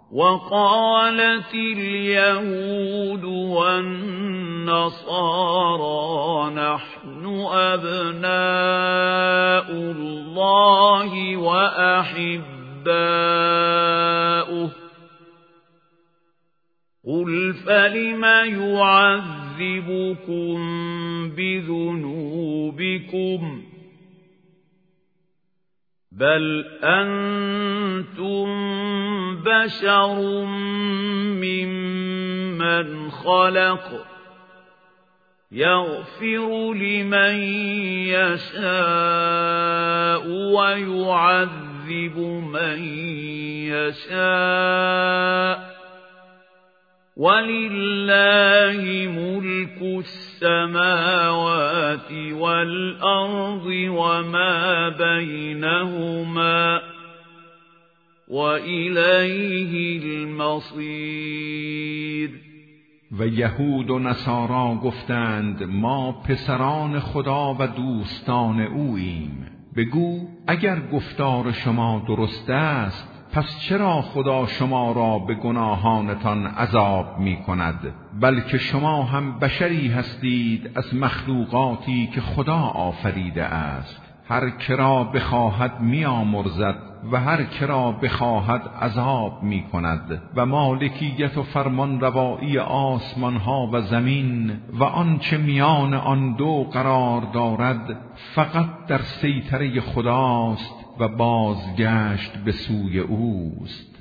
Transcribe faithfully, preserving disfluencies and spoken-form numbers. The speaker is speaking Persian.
وقالت اليهود والنصارى نحن أبناء الله وأحباؤه قل فلم يعذبكم بذنوبكم بل أنتم بشر ممن خلق يغفر لمن يشاء ويعذب من يشاء ولله ملك السماوات والأرض وما بينهما وإليه المصير. و یهود و نصارا گفتند ما پسران خدا و دوستان اوییم. بگو اگر گفتار شما درست است پس چرا خدا شما را به گناهانتان عذاب می کند؟ بلکه شما هم بشری هستید از مخلوقاتی که خدا آفریده است. هر کرا بخواهد می آمرزد و هر کرا بخواهد عذاب می کند و مالکیت و فرمان روایی آسمان ها و زمین و آنچه میان آن دو قرار دارد فقط در سیطره خداست و بازگشت به سوی اوست.